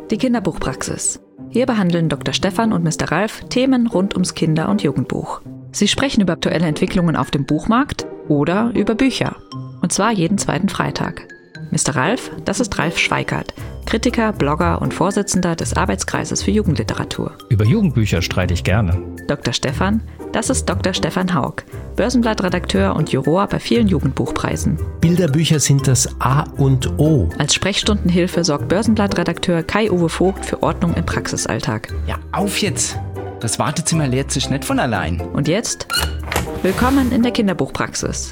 Die Kinderbuchpraxis. Hier behandeln Dr. Stefan und Mr. Ralf Themen rund ums Kinder- und Jugendbuch. Sie sprechen über aktuelle Entwicklungen auf dem Buchmarkt oder über Bücher. Und zwar jeden zweiten Freitag. Mr. Ralf, das ist Ralf Schweikart, Kritiker, Blogger und Vorsitzender des Arbeitskreises für Jugendliteratur. Über Jugendbücher streite ich gerne. Dr. Stefan, das ist Dr. Stefan Haug, Börsenblattredakteur und Juror bei vielen Jugendbuchpreisen. Bilderbücher sind das A und O. Als Sprechstundenhilfe sorgt Börsenblattredakteur Kai-Uwe Vogt für Ordnung im Praxisalltag. Ja, auf jetzt! Das Wartezimmer leert sich nicht von allein. Und jetzt, willkommen in der Kinderbuchpraxis.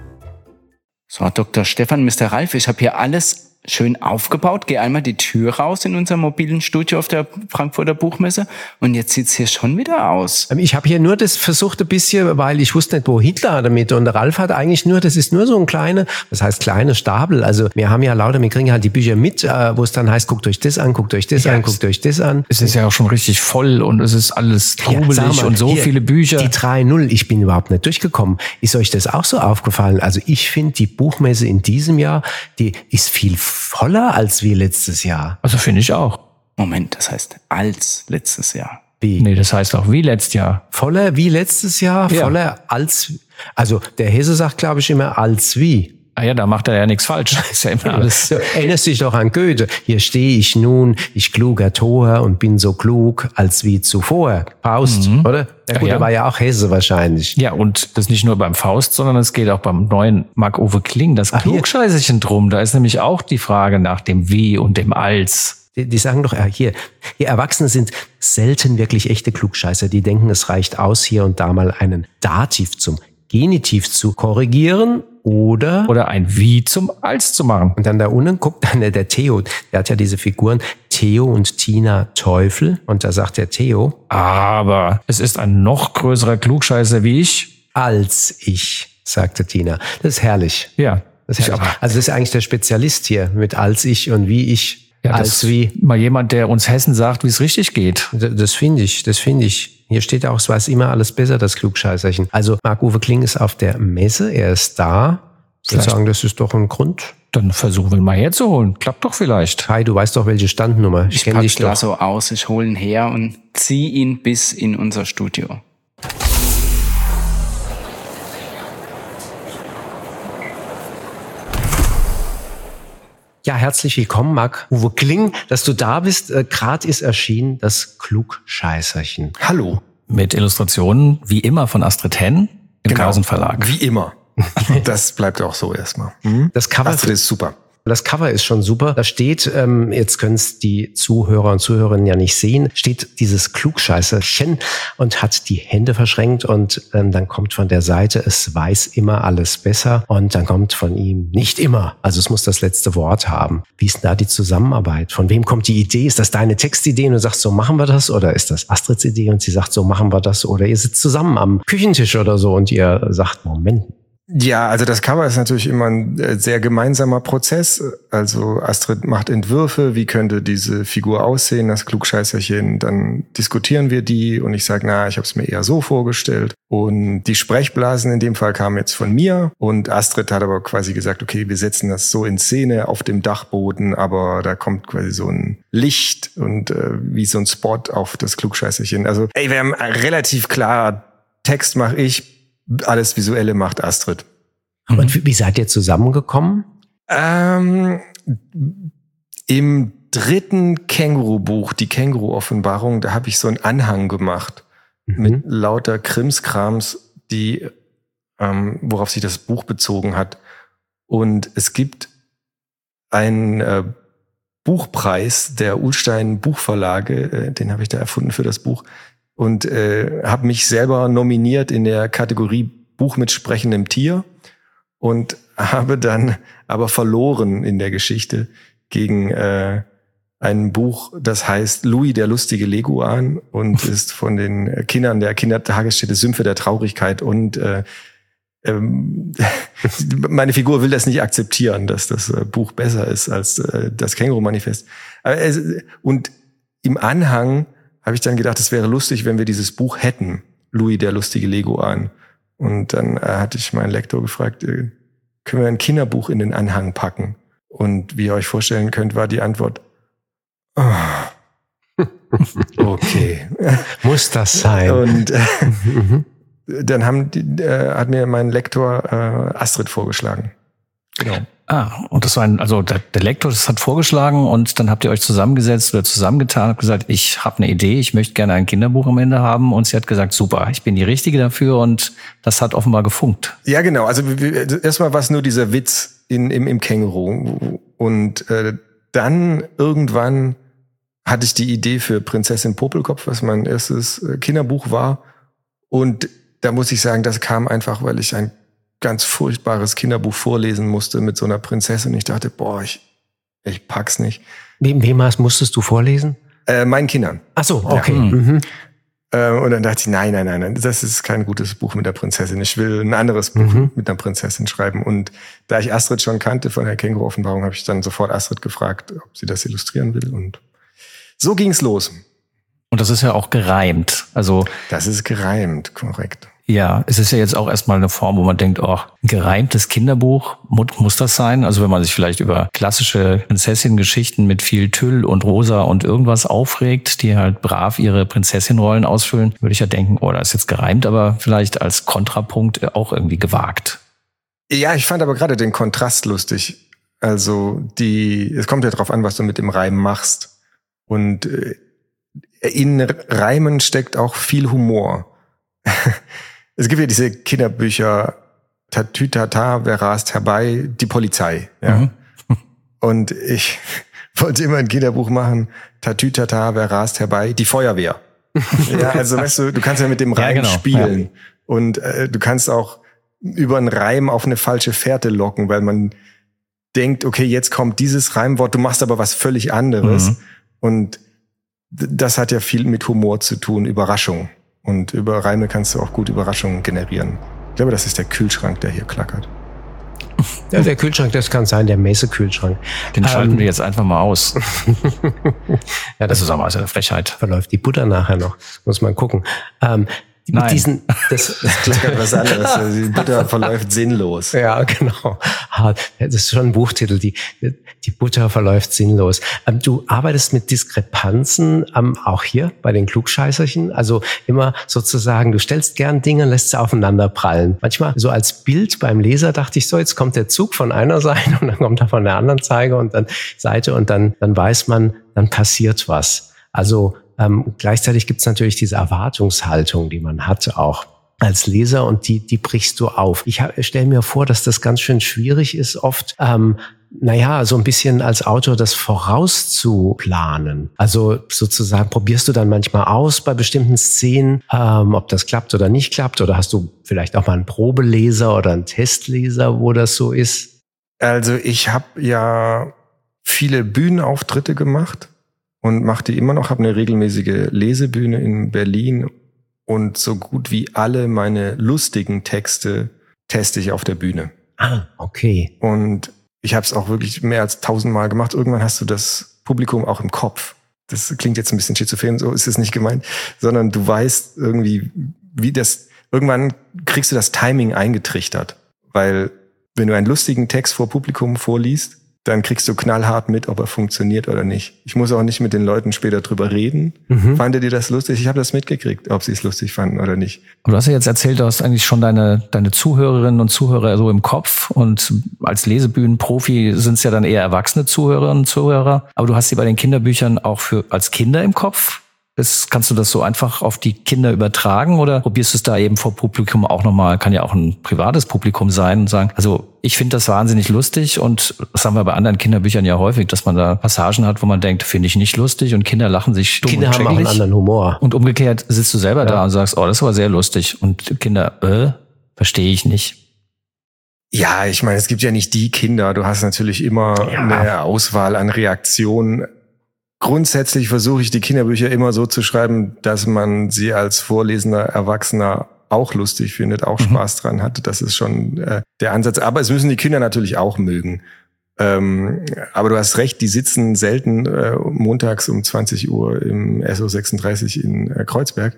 So, Dr. Stefan, Mr. Ralf, ich habe hier alles schön aufgebaut. Gehe einmal die Tür raus in unserem mobilen Studio auf der Frankfurter Buchmesse und jetzt sieht's hier schon wieder aus. Ich habe hier nur das versucht ein bisschen, weil ich wusste nicht, wo Hitler damit, und der Ralf hat eigentlich nur, das ist nur so ein kleiner, das heißt kleine Stapel. Also wir haben ja lauter, wir kriegen halt die Bücher mit, wo es dann heißt, guckt euch das an, guckt euch das an, guckt euch das an. Es ist ja auch schon richtig voll und es ist alles trubelig mal, und so hier, viele Bücher. Die 3.0, ich bin überhaupt nicht durchgekommen. Ist euch das auch so aufgefallen? Also ich finde, die Buchmesse in diesem Jahr, die ist viel voller als wie letztes Jahr. Also finde ich auch. Moment, das heißt als letztes Jahr. Wie? Nee, das heißt auch wie letztes Jahr. Voller wie letztes Jahr? Ja. Voller als, also der Hesse sagt, glaube ich, immer als wie. Ah ja, da macht er ja nichts falsch. Ist ja immer alles. So, erinnerst dich doch an Goethe. Hier stehe ich nun, ich kluger Tor und bin so klug als wie zuvor. Faust, oder? Ja, gut, der war ja auch Hesse wahrscheinlich. Ja, und das nicht nur beim Faust, sondern es geht auch beim neuen Marc-Uwe Kling, das Klugscheißerchen drum. Da ist nämlich auch die Frage nach dem Wie und dem Als. Die sagen doch, hier, Erwachsene sind selten wirklich echte Klugscheißer. Die denken, es reicht aus, hier und da mal einen Dativ zum Genitiv zu korrigieren oder ein Wie zum Als zu machen. Und dann da unten guckt dann der Theo, der hat ja diese Figuren Theo und Tina Teufel, und da sagt der Theo, aber es ist ein noch größerer Klugscheißer wie ich. Als ich, sagte Tina. Das ist herrlich. Ja. Das ist herrlich. Also das ist eigentlich der Spezialist hier mit als ich und wie ich. Ja, als wie. Mal jemand, der uns Hessen sagt, wie es richtig geht. Das finde ich. Hier steht auch, es weiß immer alles besser, das Klugscheißerchen. Also Marc-Uwe Kling ist auf der Messe, er ist da. Ich würde sagen, das ist doch ein Grund. Dann versuchen wir ihn mal herzuholen. Klappt doch vielleicht. Kai, du weißt doch, welche Standnummer. Ich kenne dich doch so aus, ich hole ihn her und ziehe ihn bis in unser Studio. Ja, herzlich willkommen, Marc-Uwe Kling, dass du da bist. Gerade ist erschienen das Klugscheißerchen. Hallo. Mit Illustrationen, wie immer, von Astrid Henn im Carlsen Verlag. Wie immer. Das bleibt auch so erstmal. Das Cover Astrid ist super. Das Cover ist schon super. Da steht, jetzt können es die Zuhörer und Zuhörerinnen ja nicht sehen, steht dieses Klugscheißerchen und hat die Hände verschränkt, und dann kommt von der Seite, es weiß immer alles besser, und dann kommt von ihm nicht immer. Also es muss das letzte Wort haben. Wie ist denn da die Zusammenarbeit? Von wem kommt die Idee? Ist das deine Textidee und du sagst, so machen wir das? Oder ist das Astrids Idee und sie sagt, so machen wir das? Oder ihr sitzt zusammen am Küchentisch oder so und ihr sagt, Moment. Ja, also das Cover ist natürlich immer ein sehr gemeinsamer Prozess. Also Astrid macht Entwürfe, wie könnte diese Figur aussehen, das Klugscheißerchen. Dann diskutieren wir die und ich sage, ich habe es mir eher so vorgestellt. Und die Sprechblasen in dem Fall kamen jetzt von mir. Und Astrid hat aber quasi gesagt, okay, wir setzen das so in Szene auf dem Dachboden, aber da kommt quasi so ein Licht und wie so ein Spot auf das Klugscheißerchen. Also wir haben relativ klar, Text mache ich, alles Visuelle macht Astrid. Und wie seid ihr zusammengekommen? Im 3. Känguru-Buch, die Känguru-Offenbarung, da habe ich so einen Anhang gemacht mit lauter Krimskrams, die, worauf sich das Buch bezogen hat. Und es gibt einen Buchpreis der Ullstein Buchverlage, den habe ich da erfunden für das Buch. Und habe mich selber nominiert in der Kategorie Buch mit sprechendem Tier und habe dann aber verloren in der Geschichte gegen ein Buch, das heißt Louis, der lustige Leguan, und ist von den Kindern der Kindertagesstätte Sümpfe der Traurigkeit. Und meine Figur will das nicht akzeptieren, dass das Buch besser ist als das Känguru-Manifest. Und im Anhang habe ich dann gedacht, es wäre lustig, wenn wir dieses Buch hätten, Louis, der lustige Leguan. Und dann hatte ich meinen Lektor gefragt, können wir ein Kinderbuch in den Anhang packen? Und wie ihr euch vorstellen könnt, war die Antwort, Okay. Muss das sein? Und dann hat mir mein Lektor Astrid vorgeschlagen. Genau. Und das war der Lektor, das hat vorgeschlagen und dann habt ihr euch zusammengesetzt oder zusammengetan und habt gesagt, ich habe eine Idee, ich möchte gerne ein Kinderbuch am Ende haben und sie hat gesagt, super, ich bin die Richtige dafür und das hat offenbar gefunkt. Ja, genau. Also erstmal war es nur dieser Witz im Känguru und dann irgendwann hatte ich die Idee für Prinzessin Popelkopf, was mein erstes Kinderbuch war und da muss ich sagen, das kam einfach, weil ich ein ganz furchtbares Kinderbuch vorlesen musste mit so einer Prinzessin. Ich dachte, boah, ich pack's nicht. Wem musstest du vorlesen? Meinen Kindern. Ach so, okay. Ja. Mhm. Und dann dachte ich, nein, das ist kein gutes Buch mit der Prinzessin. Ich will ein anderes Buch mit einer Prinzessin schreiben. Und da ich Astrid schon kannte von der Känguru-Offenbarung, habe ich dann sofort Astrid gefragt, ob sie das illustrieren will. Und so ging's los. Und das ist ja auch gereimt. Also das ist gereimt, korrekt. Ja, es ist ja jetzt auch erstmal eine Form, wo man denkt, ein gereimtes Kinderbuch, muss das sein? Also wenn man sich vielleicht über klassische Prinzessin-Geschichten mit viel Tüll und Rosa und irgendwas aufregt, die halt brav ihre Prinzessin-Rollen ausfüllen, würde ich ja denken, das ist jetzt gereimt, aber vielleicht als Kontrapunkt auch irgendwie gewagt. Ja, ich fand aber gerade den Kontrast lustig. Also es kommt ja drauf an, was du mit dem Reim machst. Und in Reimen steckt auch viel Humor. Es gibt ja diese Kinderbücher, Tatütata, wer rast herbei, die Polizei. Ja. Mhm. Und ich wollte immer ein Kinderbuch machen, Tatütata, wer rast herbei, die Feuerwehr. Ja, also weißt du kannst ja mit dem Reim spielen. Ja. Und du kannst auch über einen Reim auf eine falsche Fährte locken, weil man denkt, okay, jetzt kommt dieses Reimwort, du machst aber was völlig anderes. Mhm. Und das hat ja viel mit Humor zu tun, Überraschung. Und über Reime kannst du auch gut Überraschungen generieren. Ich glaube, das ist der Kühlschrank, der hier klackert. Ja, der Kühlschrank, das kann sein, der Messe-Kühlschrank. Den schalten wir jetzt einfach mal aus. Ja, das ist aber eine Frechheit. Verläuft die Butter nachher noch? Muss man gucken. Nein. Das klackert was anderes. Die Butter verläuft sinnlos. Ja, genau. Das ist schon ein Buchtitel, die Butter verläuft sinnlos. Du arbeitest mit Diskrepanzen auch hier bei den Klugscheißerchen. Also immer sozusagen, du stellst gern Dinge und lässt sie aufeinander prallen. Manchmal so als Bild beim Leser dachte ich so, jetzt kommt der Zug von einer Seite und dann kommt er von der anderen Seite und dann weiß man, dann passiert was. Also gleichzeitig gibt es natürlich diese Erwartungshaltung, die man hat auch als Leser und die brichst du auf. Ich stelle mir vor, dass das ganz schön schwierig ist, oft so ein bisschen als Autor das vorauszuplanen. Also sozusagen probierst du dann manchmal aus bei bestimmten Szenen, ob das klappt oder nicht klappt, oder hast du vielleicht auch mal einen Probeleser oder einen Testleser, wo das so ist? Also ich habe ja viele Bühnenauftritte gemacht. Und mache die immer noch, habe eine regelmäßige Lesebühne in Berlin und so gut wie alle meine lustigen Texte teste ich auf der Bühne. Ah, okay. Und ich habe es auch wirklich mehr als 1000-mal gemacht. Irgendwann hast du das Publikum auch im Kopf. Das klingt jetzt ein bisschen schizophren, so ist es nicht gemeint, sondern du weißt irgendwie, irgendwann kriegst du das Timing eingetrichtert. Weil wenn du einen lustigen Text vor Publikum vorliest, dann kriegst du knallhart mit, ob er funktioniert oder nicht. Ich muss auch nicht mit den Leuten später drüber reden. Fandet ihr das lustig? Ich habe das mitgekriegt, ob sie es lustig fanden oder nicht. Aber du hast ja jetzt erzählt, du hast eigentlich schon deine Zuhörerinnen und Zuhörer so im Kopf. Und als Lesebühnenprofi sind es ja dann eher erwachsene Zuhörerinnen und Zuhörer. Aber du hast sie bei den Kinderbüchern auch als Kinder im Kopf? Kannst du das so einfach auf die Kinder übertragen oder probierst du es da eben vor Publikum auch nochmal, kann ja auch ein privates Publikum sein und sagen, also ich finde das wahnsinnig lustig und das haben wir bei anderen Kinderbüchern ja häufig, dass man da Passagen hat, wo man denkt, finde ich nicht lustig und Kinder lachen sich stumm Kinder und haben auch einen anderen Humor. Und umgekehrt sitzt du selber da und sagst, das ist aber sehr lustig und Kinder, verstehe ich nicht. Ja, ich meine, es gibt ja nicht die Kinder, du hast natürlich immer eine Auswahl an Reaktionen. Grundsätzlich versuche ich die Kinderbücher immer so zu schreiben, dass man sie als vorlesender Erwachsener auch lustig findet, auch Spaß dran hat. Das ist schon der Ansatz. Aber es müssen die Kinder natürlich auch mögen. Aber du hast recht, die sitzen selten montags um 20 Uhr im SO36 in Kreuzberg.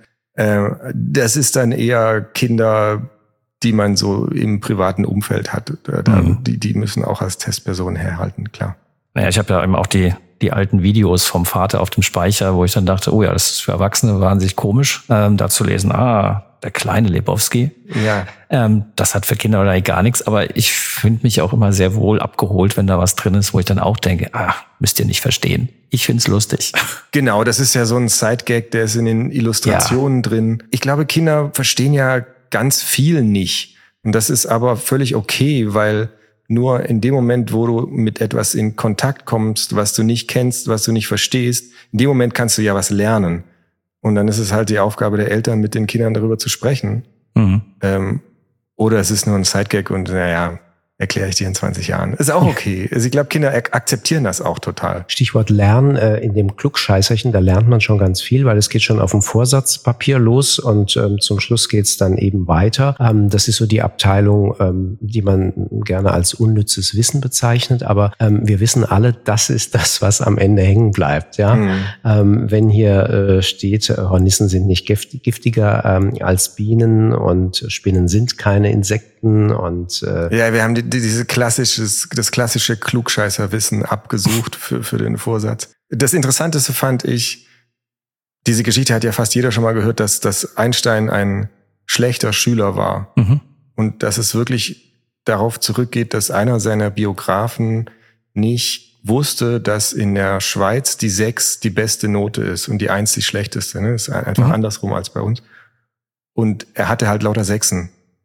Das ist dann eher Kinder, die man so im privaten Umfeld hat. Die müssen auch als Testperson herhalten, klar. Naja, ich habe ja eben auch die die alten Videos vom Vater auf dem Speicher, wo ich dann dachte, oh ja, das ist für Erwachsene wahnsinnig komisch, da zu lesen, der kleine Lebowski. Ja. Das hat für Kinder oder gar nichts, aber ich finde mich auch immer sehr wohl abgeholt, wenn da was drin ist, wo ich dann auch denke, müsst ihr nicht verstehen. Ich find's lustig. Genau, das ist ja so ein Side-Gag, der ist in den Illustrationen drin. Ich glaube, Kinder verstehen ja ganz viel nicht. Und das ist aber völlig okay, weil nur in dem Moment, wo du mit etwas in Kontakt kommst, was du nicht kennst, was du nicht verstehst, in dem Moment kannst du ja was lernen. Und dann ist es halt die Aufgabe der Eltern, mit den Kindern darüber zu sprechen. Mhm. Oder es ist nur ein Sidegag und erkläre ich dir in 20 Jahren. Ist auch okay. Also ich glaube, Kinder akzeptieren das auch total. Stichwort Lernen, in dem Klugscheißerchen, da lernt man schon ganz viel, weil es geht schon auf dem Vorsatzpapier los und zum Schluss geht's dann eben weiter. Das ist so die Abteilung, die man gerne als unnützes Wissen bezeichnet, aber wir wissen alle, das ist das, was am Ende hängen bleibt. Ja, wenn hier steht, Hornissen sind nicht giftiger als Bienen und Spinnen sind keine Insekten und wir haben das klassische Klugscheißerwissen abgesucht für den Vorsatz. Das Interessanteste fand ich, diese Geschichte hat ja fast jeder schon mal gehört, dass Einstein ein schlechter Schüler war. Mhm. Und dass es wirklich darauf zurückgeht, dass einer seiner Biografen nicht wusste, dass in der Schweiz die 6 die beste Note ist und die 1 die schlechteste. Ne? Das ist einfach andersrum als bei uns. Und er hatte halt lauter 6.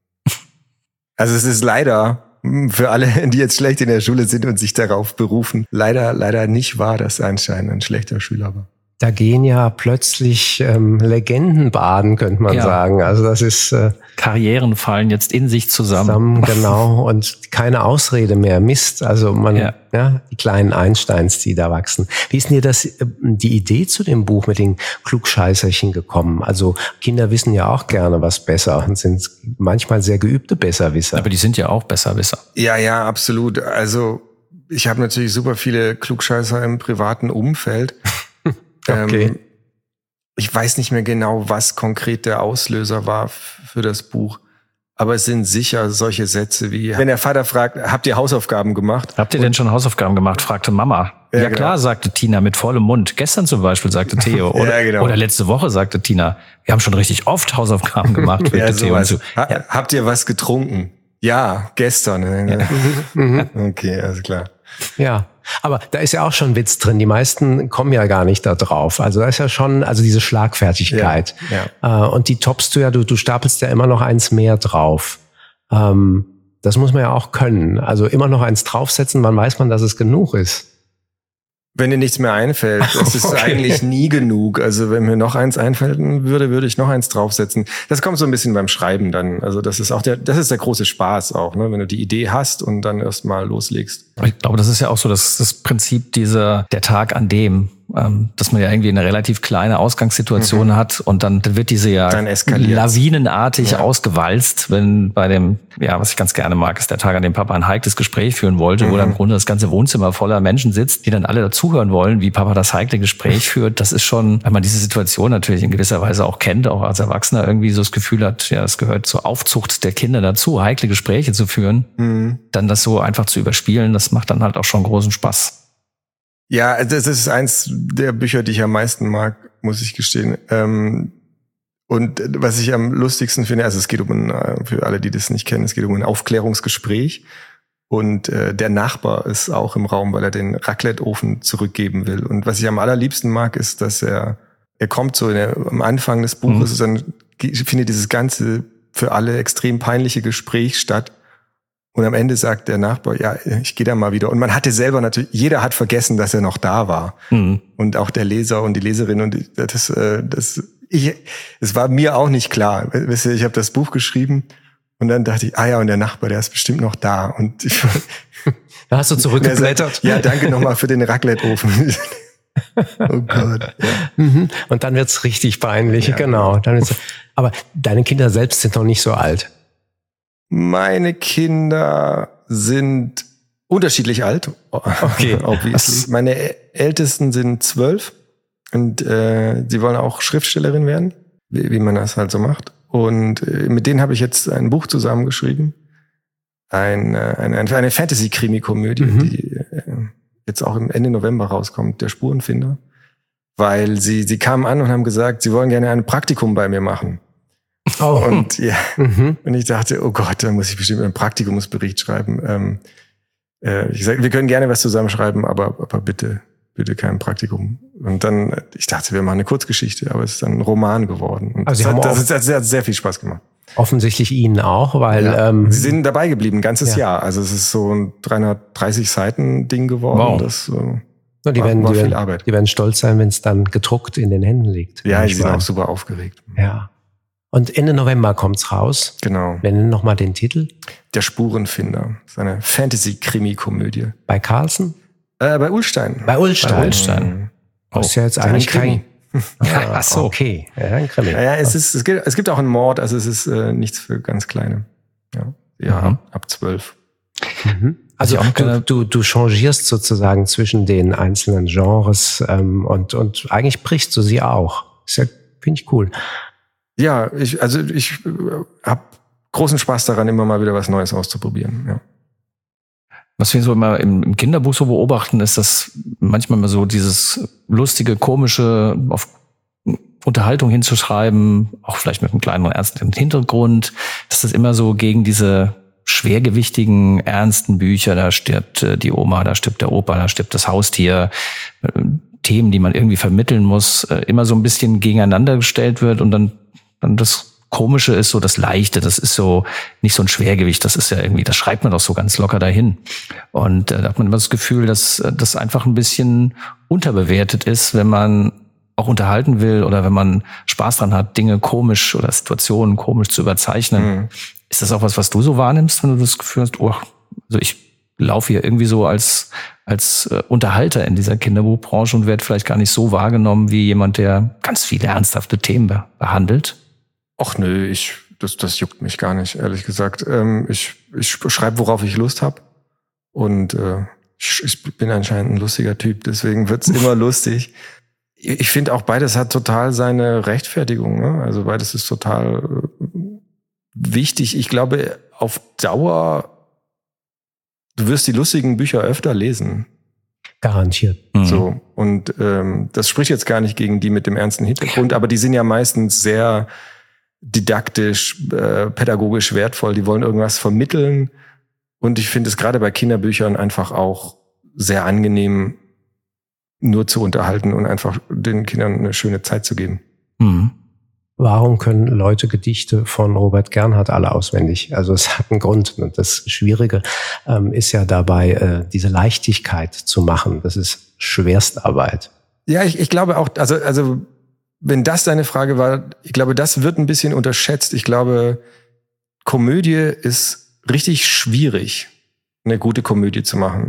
Also es ist leider für alle, die jetzt schlecht in der Schule sind und sich darauf berufen, leider nicht wahr, dass Einstein ein schlechter Schüler war. Da gehen ja plötzlich Legenden baden, könnte man sagen. Also das ist Karrieren fallen jetzt in sich zusammen. Genau, und keine Ausrede mehr. Mist, also die kleinen Einsteins, die da wachsen. Wie ist denn dir die Idee zu dem Buch mit den Klugscheißerchen gekommen? Also Kinder wissen ja auch gerne was besser und sind manchmal sehr geübte Besserwisser. Aber die sind ja auch Besserwisser. Ja, absolut. Also ich habe natürlich super viele Klugscheißer im privaten Umfeld. Okay. Ich weiß nicht mehr genau, was konkret der Auslöser war für das Buch. Aber es sind sicher solche Sätze wie, wenn der Vater fragt, habt ihr Hausaufgaben gemacht? Habt ihr denn schon Hausaufgaben gemacht? Fragte Mama. Ja klar, genau, sagte Tina mit vollem Mund. Gestern zum Beispiel, sagte Theo. Oder letzte Woche, sagte Tina. Wir haben schon richtig oft Hausaufgaben gemacht. Theo so. Habt ihr was getrunken? Ja, gestern. Ja. Okay, alles klar. Ja, aber da ist ja auch schon Witz drin. Die meisten kommen ja gar nicht da drauf. Also da ist ja schon, diese Schlagfertigkeit. Ja. Und die toppst du ja, du stapelst ja immer noch eins mehr drauf. Das muss man ja auch können. Also immer noch eins draufsetzen, wann weiß man, dass es genug ist? Wenn dir nichts mehr einfällt, das ist eigentlich nie genug. Also wenn mir noch eins einfallen würde ich noch eins draufsetzen. Das kommt so ein bisschen beim Schreiben dann. Also das ist der große Spaß auch, ne? Wenn du die Idee hast und dann erst mal loslegst. Ich glaube, das ist ja auch so das Prinzip der Tag an dem, dass man ja irgendwie eine relativ kleine Ausgangssituation hat und dann wird diese dann lawinenartig ausgewalzt, wenn bei dem, was ich ganz gerne mag, ist der Tag, an dem Papa ein heikles Gespräch führen wollte, wo dann im Grunde das ganze Wohnzimmer voller Menschen sitzt, die dann alle dazuhören wollen, wie Papa das heikle Gespräch führt. Das ist schon, wenn man diese Situation natürlich in gewisser Weise auch kennt, auch als Erwachsener irgendwie so das Gefühl hat, es gehört zur Aufzucht der Kinder dazu, heikle Gespräche zu führen, dann das so einfach zu überspielen, das macht dann halt auch schon großen Spaß. Ja, das ist eins der Bücher, die ich am meisten mag, muss ich gestehen. Und was ich am lustigsten finde, also es geht für alle, die das nicht kennen, es geht um ein Aufklärungsgespräch. Und der Nachbar ist auch im Raum, weil er den Raclette-Ofen zurückgeben will. Und was ich am allerliebsten mag, ist, dass er kommt so am Anfang des Buches, dann findet dieses ganze für alle extrem peinliche Gespräch statt. Und am Ende sagt der Nachbar, ich gehe da mal wieder. Und man hatte selber natürlich, jeder hat vergessen, dass er noch da war. Und auch der Leser und die Leserin. Und es war mir auch nicht klar. Wisst ihr, ich habe das Buch geschrieben und dann dachte ich, und der Nachbar, der ist bestimmt noch da. Und da hast du zurückgeblättert. Ja, danke nochmal für den Raclette-Ofen. Oh Gott. Ja. Und dann wird's richtig peinlich, genau. Aber deine Kinder selbst sind noch nicht so alt. Meine Kinder sind unterschiedlich alt. Okay. Meine Ältesten sind 12 und sie wollen auch Schriftstellerin werden, wie man das halt so macht. Und mit denen habe ich jetzt ein Buch zusammengeschrieben. Eine Fantasy-Krimi-Komödie, die jetzt auch im Ende November rauskommt, der Spurenfinder. Weil sie kamen an und haben gesagt, sie wollen gerne ein Praktikum bei mir machen. Oh. Und ja, und ich dachte, oh Gott, da muss ich bestimmt einen Praktikumsbericht schreiben. Ich sag, wir können gerne was zusammenschreiben, aber bitte kein Praktikum. Und dann, ich dachte, wir machen eine Kurzgeschichte, aber es ist dann ein Roman geworden. Und also das hat sehr viel Spaß gemacht. Offensichtlich Ihnen auch, weil... Sie sind dabei geblieben, ein ganzes Jahr. Also es ist so ein 330 Seiten Ding geworden. Wow. Das war viel Arbeit. Die werden stolz sein, wenn es dann gedruckt in den Händen liegt. Ja, die sind auch super aufgeregt. Ja. Und Ende November kommt's raus. Genau. Wir nennen nochmal den Titel. Der Spurenfinder. Das ist eine Fantasy-Krimi-Komödie. Bei Carlsen? Bei Ullstein. Bei Ullstein. Das ist ja jetzt eigentlich kein... Ach so. Okay, ja, ein Krimi. Ja, es gibt auch einen Mord, also es ist nichts für ganz Kleine. Ja, ab 12. Also du changierst sozusagen zwischen den einzelnen Genres und eigentlich brichst du sie auch. Ist ja, finde ich cool. Ja, ich habe großen Spaß daran, immer mal wieder was Neues auszuprobieren. Ja. Was wir so immer im Kinderbuch so beobachten, ist, dass manchmal mal so dieses lustige, komische auf Unterhaltung hinzuschreiben, auch vielleicht mit einem kleineren ernsten Hintergrund, dass das immer so gegen diese schwergewichtigen, ernsten Bücher, da stirbt die Oma, da stirbt der Opa, da stirbt das Haustier, Themen, die man irgendwie vermitteln muss, immer so ein bisschen gegeneinander gestellt wird und dann das Komische ist so das Leichte, das ist so nicht so ein Schwergewicht, das ist ja irgendwie, das schreibt man doch so ganz locker dahin. Und da hat man immer das Gefühl, dass das einfach ein bisschen unterbewertet ist, wenn man auch unterhalten will oder wenn man Spaß dran hat, Dinge komisch oder Situationen komisch zu überzeichnen. Ist das auch was du so wahrnimmst, wenn du das Gefühl hast, also ich laufe hier irgendwie so als Unterhalter in dieser Kinderbuchbranche und werde vielleicht gar nicht so wahrgenommen wie jemand, der ganz viele ernsthafte Themen behandelt? Och nö, das juckt mich gar nicht, ehrlich gesagt. Ich schreibe, worauf ich Lust habe. Und ich bin anscheinend ein lustiger Typ, deswegen wird's immer lustig. Ich finde auch, beides hat total seine Rechtfertigung. Ne? Also beides ist total wichtig. Ich glaube, auf Dauer, du wirst die lustigen Bücher öfter lesen. Garantiert. So. Und das spricht jetzt gar nicht gegen die mit dem ernsten Hintergrund, aber die sind ja meistens sehr didaktisch, pädagogisch wertvoll. Die wollen irgendwas vermitteln. Und ich finde es gerade bei Kinderbüchern einfach auch sehr angenehm, nur zu unterhalten und einfach den Kindern eine schöne Zeit zu geben. Warum können Leute Gedichte von Robert Gernhardt alle auswendig? Also es hat einen Grund. Und das Schwierige ist ja dabei, diese Leichtigkeit zu machen. Das ist Schwerstarbeit. Ja, ich glaube auch, also wenn das deine Frage war, ich glaube, das wird ein bisschen unterschätzt. Ich glaube, Komödie ist richtig schwierig, eine gute Komödie zu machen.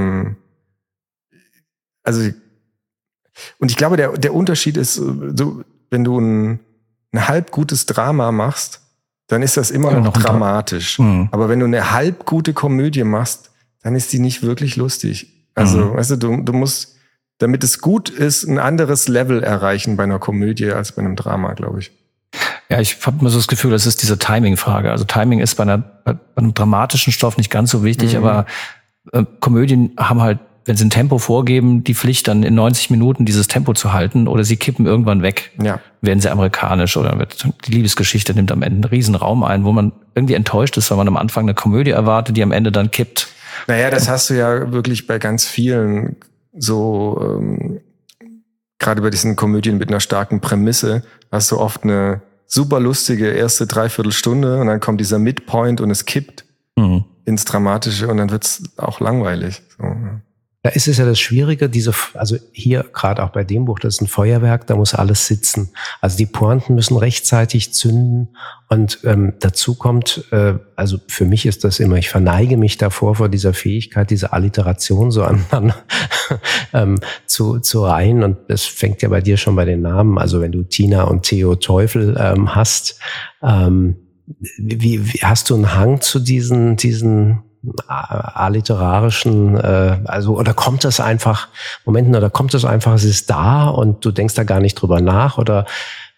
Und ich glaube, der Unterschied ist, so, wenn du ein halb gutes Drama machst, dann ist das immer noch dramatisch. Aber wenn du eine halb gute Komödie machst, dann ist die nicht wirklich lustig. Also, weißt du musst, damit es gut ist, ein anderes Level erreichen bei einer Komödie als bei einem Drama, glaube ich. Ja, ich habe immer so das Gefühl, das ist diese Timing-Frage. Also Timing ist bei einem dramatischen Stoff nicht ganz so wichtig, aber Komödien haben halt, wenn sie ein Tempo vorgeben, die Pflicht, dann in 90 Minuten dieses Tempo zu halten oder sie kippen irgendwann weg. Ja. Werden sie amerikanisch oder die Liebesgeschichte nimmt am Ende einen riesen Raum ein, wo man irgendwie enttäuscht ist, weil man am Anfang eine Komödie erwartet, die am Ende dann kippt. Naja, das hast du ja wirklich bei ganz vielen so, gerade bei diesen Komödien mit einer starken Prämisse, hast du oft eine super lustige erste Dreiviertelstunde und dann kommt dieser Midpoint und es kippt ins Dramatische und dann wird's auch langweilig. So, ja. Da ist es ja das Schwierige, also hier gerade auch bei dem Buch, das ist ein Feuerwerk, da muss alles sitzen. Also die Pointen müssen rechtzeitig zünden und dazu kommt, also für mich ist das immer, ich verneige mich davor vor dieser Fähigkeit, diese Alliteration so aneinander zu reihen und das fängt ja bei dir schon bei den Namen, also wenn du Tina und Theo Teufel hast, wie hast du einen Hang zu diesen alliterarischen, oder kommt das einfach, es ist da und du denkst da gar nicht drüber nach oder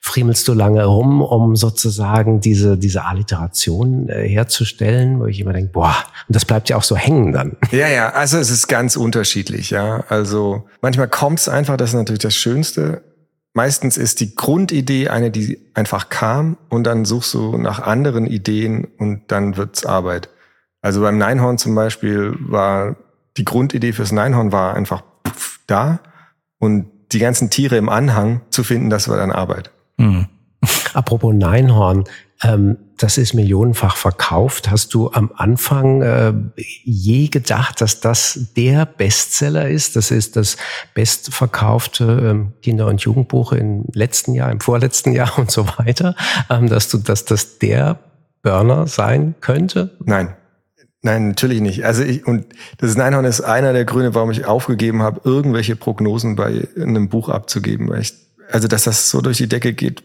friemelst du lange rum, um sozusagen diese Alliteration herzustellen, wo ich immer denke, boah, und das bleibt ja auch so hängen dann. Ja, also es ist ganz unterschiedlich, ja. Also manchmal kommt es einfach, das ist natürlich das Schönste. Meistens ist die Grundidee eine, die einfach kam und dann suchst du nach anderen Ideen und dann wird's Arbeit. Also beim Neinhorn zum Beispiel war die Grundidee fürs Neinhorn war einfach da und die ganzen Tiere im Anhang zu finden, das war dann Arbeit. Mhm. Apropos Neinhorn, das ist millionenfach verkauft. Hast du am Anfang je gedacht, dass das der Bestseller ist? Das ist das bestverkaufte Kinder- und Jugendbuch im letzten Jahr, im vorletzten Jahr und so weiter, dass das der Burner sein könnte? Nein, natürlich nicht. Also und das Neinhorn ist einer der Gründe, warum ich aufgegeben habe, irgendwelche Prognosen bei einem Buch abzugeben. Weil also dass das so durch die Decke geht,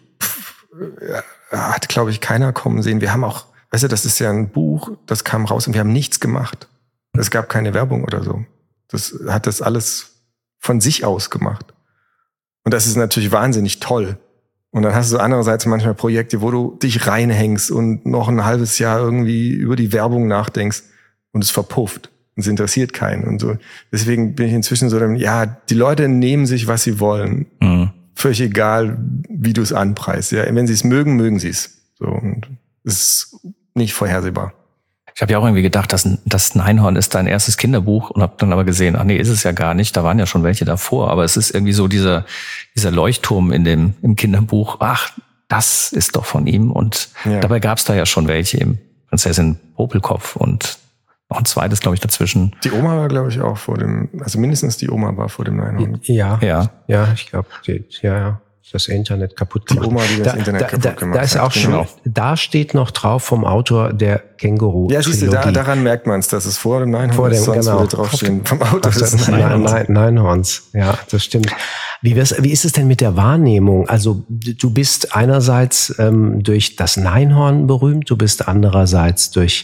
hat, glaube ich, keiner kommen sehen. Wir haben auch, weißt du, das ist ja ein Buch, das kam raus und wir haben nichts gemacht. Es gab keine Werbung oder so. Das hat das alles von sich aus gemacht. Und das ist natürlich wahnsinnig toll. Und dann hast du andererseits manchmal Projekte, wo du dich reinhängst und noch ein halbes Jahr irgendwie über die Werbung nachdenkst und es verpufft. Und es interessiert keinen und so. Deswegen bin ich inzwischen so, ja, die Leute nehmen sich, was sie wollen. Mhm. Völlig egal, wie du es anpreist. Ja, wenn sie es mögen, mögen sie es. So, und es ist nicht vorhersehbar. Ich habe ja auch irgendwie gedacht, das Neinhorn ist dein erstes Kinderbuch und habe dann aber gesehen, ach nee, ist es ja gar nicht. Da waren ja schon welche davor. Aber es ist irgendwie so dieser Leuchtturm im Kinderbuch. Ach, das ist doch von ihm. Und dabei gab es da ja schon welche im Prinzessin Popelkopf und noch ein zweites, glaube ich, dazwischen. Die Oma war, glaube ich, auch also mindestens die Oma war vor dem Neinhorn. Ja, ich glaube, das Internet kaputt gemacht. Die Oma, die das Internet kaputt gemacht hat. Da ist auch schon, da steht noch drauf vom Autor der Känguru-Trilogie. Ja, siehst du, daran merkt man es, dass es vor dem Neinhorn ist, sonst würde draufstehen vom Autor des Neinhorns. Ja, das stimmt. Wie ist es denn mit der Wahrnehmung? Also du bist einerseits durch das Neinhorn berühmt, du bist andererseits durch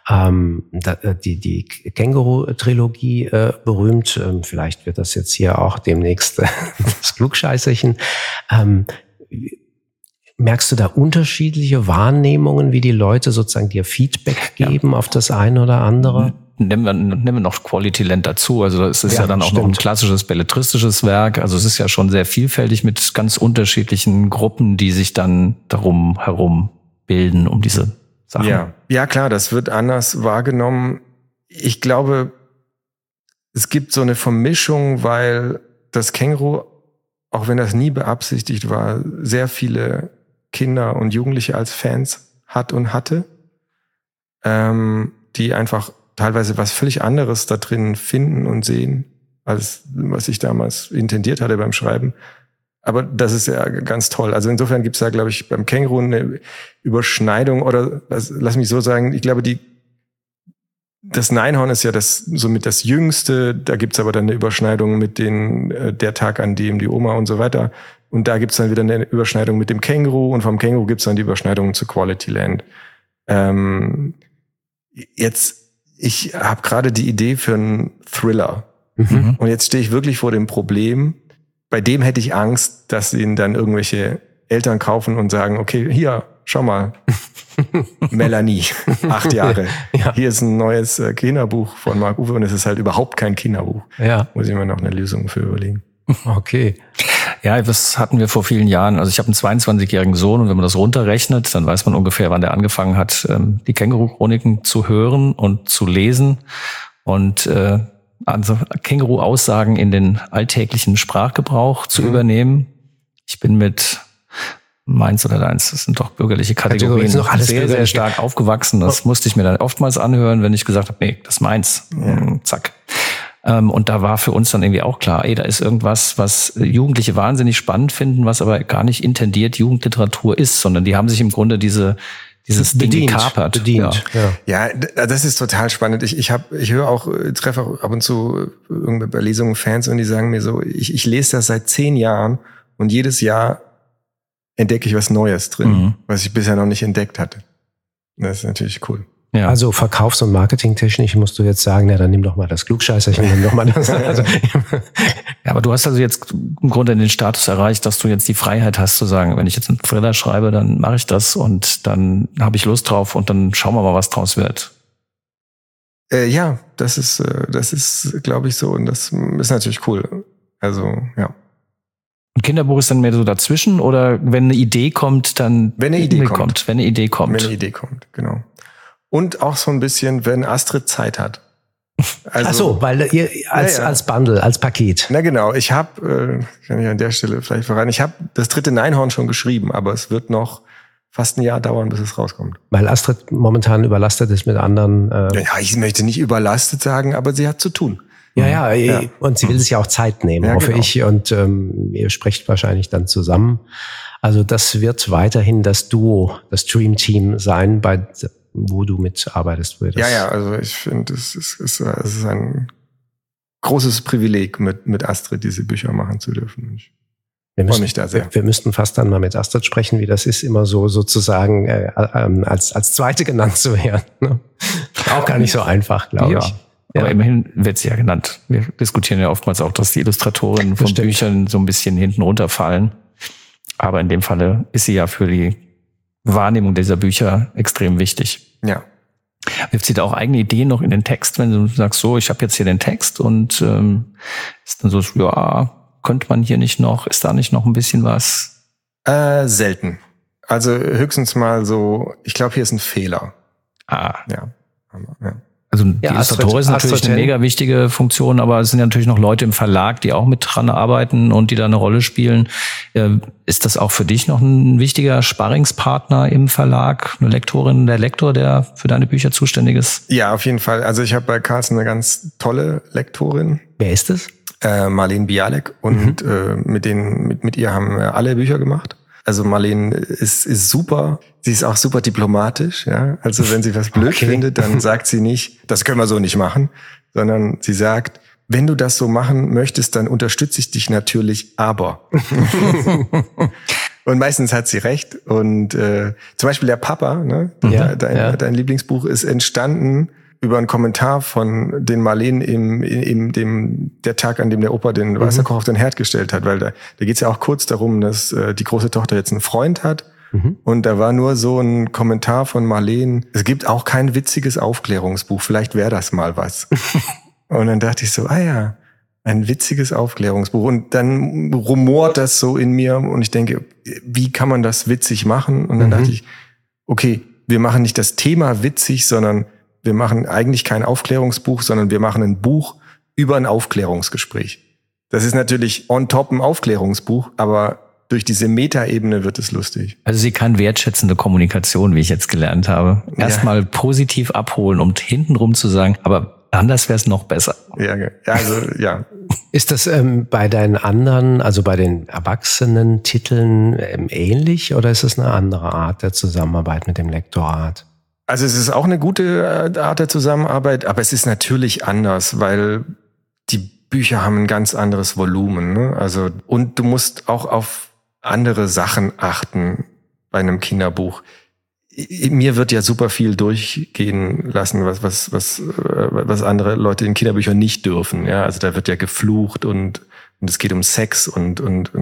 die Känguru-Trilogie berühmt. Vielleicht wird das jetzt hier auch demnächst das Klugscheißerchen. Merkst du da unterschiedliche Wahrnehmungen, wie die Leute sozusagen dir Feedback geben auf das eine oder andere? Nehmen wir noch Quality Land dazu. Also es ist ja dann auch noch ein klassisches belletristisches Werk. Also es ist ja schon sehr vielfältig mit ganz unterschiedlichen Gruppen, die sich dann darum herum bilden, um diese Sachen. Ja, klar, das wird anders wahrgenommen. Ich glaube, es gibt so eine Vermischung, weil das Känguru, auch wenn das nie beabsichtigt war, sehr viele Kinder und Jugendliche als Fans hat und hatte, die einfach teilweise was völlig anderes da drin finden und sehen, als was ich damals intendiert hatte beim Schreiben. Aber das ist ja ganz toll. Also insofern gibt es da, glaube ich, beim Känguru eine Überschneidung oder lass mich so sagen, ich glaube, das Neinhorn ist ja somit das Jüngste, da gibt's aber dann eine Überschneidung mit der Tag, an dem die Oma und so weiter. Und da gibt's dann wieder eine Überschneidung mit dem Känguru und vom Känguru gibt's dann die Überschneidung zu Quality Land. Ich habe gerade die Idee für einen Thriller. Mhm. Und jetzt stehe ich wirklich vor dem Problem, bei dem hätte ich Angst, dass ihn dann irgendwelche Eltern kaufen und sagen, okay, hier, schau mal, Melanie, 8 Jahre. Ja. Hier ist ein neues Kinderbuch von Marc Uwe und es ist halt überhaupt kein Kinderbuch. Ja. Muss ich mir noch eine Lösung für überlegen. Okay. Ja, das hatten wir vor vielen Jahren. Also ich habe einen 22-jährigen Sohn und wenn man das runterrechnet, dann weiß man ungefähr, wann der angefangen hat, die Känguru-Chroniken zu hören und zu lesen. Und also Känguru-Aussagen in den alltäglichen Sprachgebrauch zu übernehmen. Ich bin mit meins oder deins, das sind doch bürgerliche Kategorien, noch alles sehr, sehr stark aufgewachsen. Das musste ich mir dann oftmals anhören, wenn ich gesagt habe, nee, das ist meins. Zack. Und da war für uns dann irgendwie auch klar, da ist irgendwas, was Jugendliche wahnsinnig spannend finden, was aber gar nicht intendiert Jugendliteratur ist, sondern die haben sich im Grunde dieses Ding gekapert. Ja, das ist total spannend. Ich höre auch, treffe auch ab und zu bei Lesungen Fans und die sagen mir so, ich lese das seit 10 Jahren und jedes Jahr entdecke ich was Neues drin, was ich bisher noch nicht entdeckt hatte. Das ist natürlich cool. Ja. Also verkaufs- und marketingtechnisch musst du jetzt sagen, dann nimm doch mal das Klugscheißerchen, nimm doch mal das. Also, ja, aber du hast also jetzt im Grunde den Status erreicht, dass du jetzt die Freiheit hast zu sagen, wenn ich jetzt einen Thriller schreibe, dann mache ich das und dann habe ich Lust drauf und dann schauen wir mal, was draus wird. Ja, das ist, glaube ich, so. Und das ist natürlich cool. Also, ja. Ein Kinderbuch ist dann mehr so dazwischen oder wenn eine Idee kommt, dann... Wenn eine Idee kommt. Wenn eine Idee kommt. Wenn eine Idee kommt, genau. Und auch so ein bisschen, wenn Astrid Zeit hat. Also, ach so, weil ihr als Bundle, als Paket. Na genau, ich habe, kann ich an der Stelle vielleicht verraten, ich habe das 3. Neinhorn schon geschrieben, aber es wird noch fast ein Jahr dauern, bis es rauskommt. Weil Astrid momentan überlastet ist mit anderen... Ja, ich möchte nicht überlastet sagen, aber sie hat zu tun. Ja, und sie will sich ja auch Zeit nehmen, hoffe ich. Und ihr sprecht wahrscheinlich dann zusammen. Also das wird weiterhin das Duo, das Dream Team sein, wo du mitarbeitest. Ja, also ich finde, es ist ein großes Privileg, mit Astrid diese Bücher machen zu dürfen. Ich freue mich da sehr. Wir müssten fast dann mal mit Astrid sprechen, wie das ist, immer so sozusagen als Zweite genannt zu werden. Ne? Auch gar nicht so einfach, glaube ich. Aber immerhin wird sie ja genannt. Wir diskutieren ja oftmals auch, dass die Illustratorinnen von Büchern so ein bisschen hinten runterfallen. Aber in dem Falle ist sie ja für die Wahrnehmung dieser Bücher extrem wichtig. Ja. Wirft sie da auch eigene Ideen noch in den Text, wenn du sagst, so, ich habe jetzt hier den Text und ist dann so, ja, könnte man hier nicht noch, ist da nicht noch ein bisschen was? Selten. Also höchstens mal so, ich glaube, hier ist ein Fehler. Ja. Also die Illustratorin ist natürlich eine mega wichtige Funktion, aber es sind natürlich noch Leute im Verlag, die auch mit dran arbeiten und die da eine Rolle spielen. Ist das auch für dich noch ein wichtiger Sparringspartner im Verlag? Eine Lektorin, der Lektor, der für deine Bücher zuständig ist? Ja, auf jeden Fall. Also ich habe bei Carlsen eine ganz tolle Lektorin. Wer ist es? Marlene Bialek. Und mit ihr haben wir alle Bücher gemacht. Also Marlene ist super. Sie ist auch super diplomatisch, ja. Also wenn sie was blöd findet, dann sagt sie nicht, das können wir so nicht machen, sondern sie sagt, wenn du das so machen möchtest, dann unterstütze ich dich natürlich, aber. Und meistens hat sie recht. Und zum Beispiel der Papa, ne? Dein Lieblingsbuch ist entstanden über einen Kommentar von den Marlene der Tag, an dem der Opa den Wasserkocher auf den Herd gestellt hat, weil da geht's ja auch kurz darum, dass die große Tochter jetzt einen Freund hat. Und da war nur so ein Kommentar von Marlene, es gibt auch kein witziges Aufklärungsbuch, vielleicht wäre das mal was. Und dann dachte ich so, ein witziges Aufklärungsbuch. Und dann rumort das so in mir und ich denke, wie kann man das witzig machen? Und dann dachte ich, okay, wir machen nicht das Thema witzig, sondern wir machen eigentlich kein Aufklärungsbuch, sondern wir machen ein Buch über ein Aufklärungsgespräch. Das ist natürlich on top ein Aufklärungsbuch, aber durch diese Metaebene wird es lustig. Also sie kann wertschätzende Kommunikation, wie ich jetzt gelernt habe. Erstmal positiv abholen, um hintenrum zu sagen, aber anders wäre es noch besser. Ja. Ist das bei deinen anderen, also bei den erwachsenen Titeln ähnlich oder ist es eine andere Art der Zusammenarbeit mit dem Lektorat? Also es ist auch eine gute Art der Zusammenarbeit, aber es ist natürlich anders, weil die Bücher haben ein ganz anderes Volumen, ne? Also, und du musst auch auf andere Sachen achten bei einem Kinderbuch. Mir wird ja super viel durchgehen lassen, was andere Leute in Kinderbüchern nicht dürfen. Ja, also da wird ja geflucht und es geht um Sex und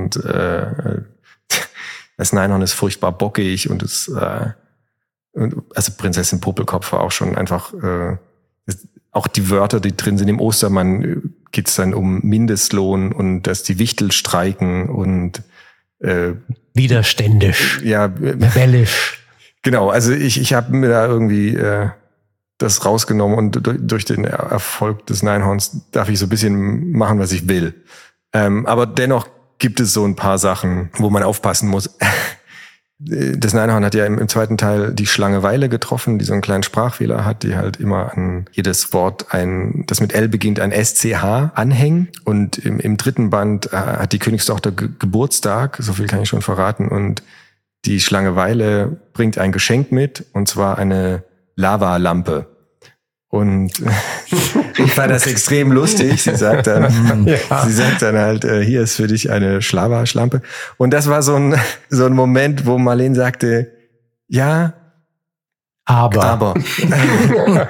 das Neinhorn ist furchtbar bockig und also Prinzessin Popelkopf war auch schon einfach auch die Wörter, die drin sind. Im Ostermann geht's dann um Mindestlohn und dass die Wichtel streiken und widerständisch, rebellisch. Genau, also ich habe mir da irgendwie das rausgenommen und durch den Erfolg des Neinhorns darf ich so ein bisschen machen, was ich will. Aber dennoch gibt es so ein paar Sachen, wo man aufpassen muss. Das Neinhorn hat ja im zweiten Teil die Schlangeweile getroffen, die so einen kleinen Sprachfehler hat, die halt immer an jedes Wort das mit L beginnt, ein SCH anhängen. Und im dritten Band hat die Königstochter Geburtstag, so viel kann ich schon verraten, und die Schlangeweile bringt ein Geschenk mit, und zwar eine Lavalampe. Und ich fand das extrem lustig. Sie sagt dann halt, hier ist für dich eine Lavalampe. Und das war so ein Moment, wo Marlene sagte, ja, aber.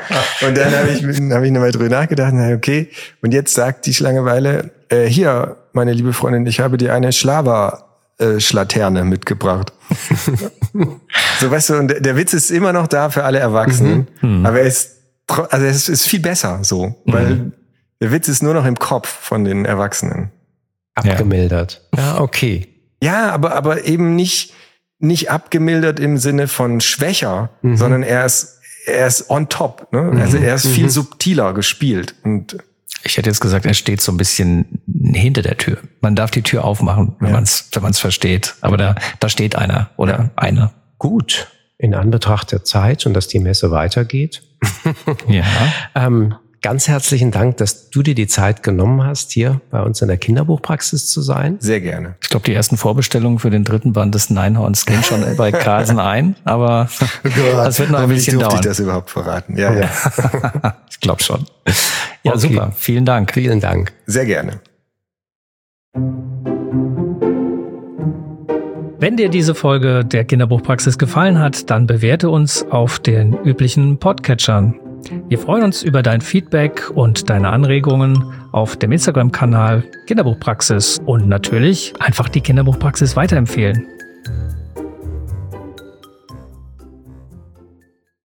Und dann habe ich nochmal drüber nachgedacht, okay, und jetzt sagt die Schlangeweile, hier, meine liebe Freundin, ich habe dir eine Schlava-Schlaterne mitgebracht. So, weißt du, und der Witz ist immer noch da für alle Erwachsenen, aber es ist viel besser so, weil der Witz ist nur noch im Kopf von den Erwachsenen. Abgemildert. Ja, okay. Ja, aber eben nicht abgemildert im Sinne von schwächer, sondern er ist on top, ne? Also er ist viel subtiler gespielt. Und ich hätte jetzt gesagt, er steht so ein bisschen hinter der Tür. Man darf die Tür aufmachen, wenn man es versteht. Aber da steht einer oder eine. Gut. In Anbetracht der Zeit und dass die Messe weitergeht. Ja. Ganz herzlichen Dank, dass du dir die Zeit genommen hast, hier bei uns in der Kinderbuchpraxis zu sein. sehr gerne. Ich glaube, die ersten Vorbestellungen für den 3. Band des Neinhorns gehen schon bei Carlsen ein, aber das wird noch ein bisschen dauern. Ich das überhaupt verraten? Ja. Ich glaube schon. Ja, Okay. super. Vielen Dank. Vielen Dank. Sehr gerne. Wenn dir diese Folge der Kinderbuchpraxis gefallen hat, dann bewerte uns auf den üblichen Podcatchern. Wir freuen uns über dein Feedback und deine Anregungen auf dem Instagram-Kanal Kinderbuchpraxis und natürlich einfach die Kinderbuchpraxis weiterempfehlen.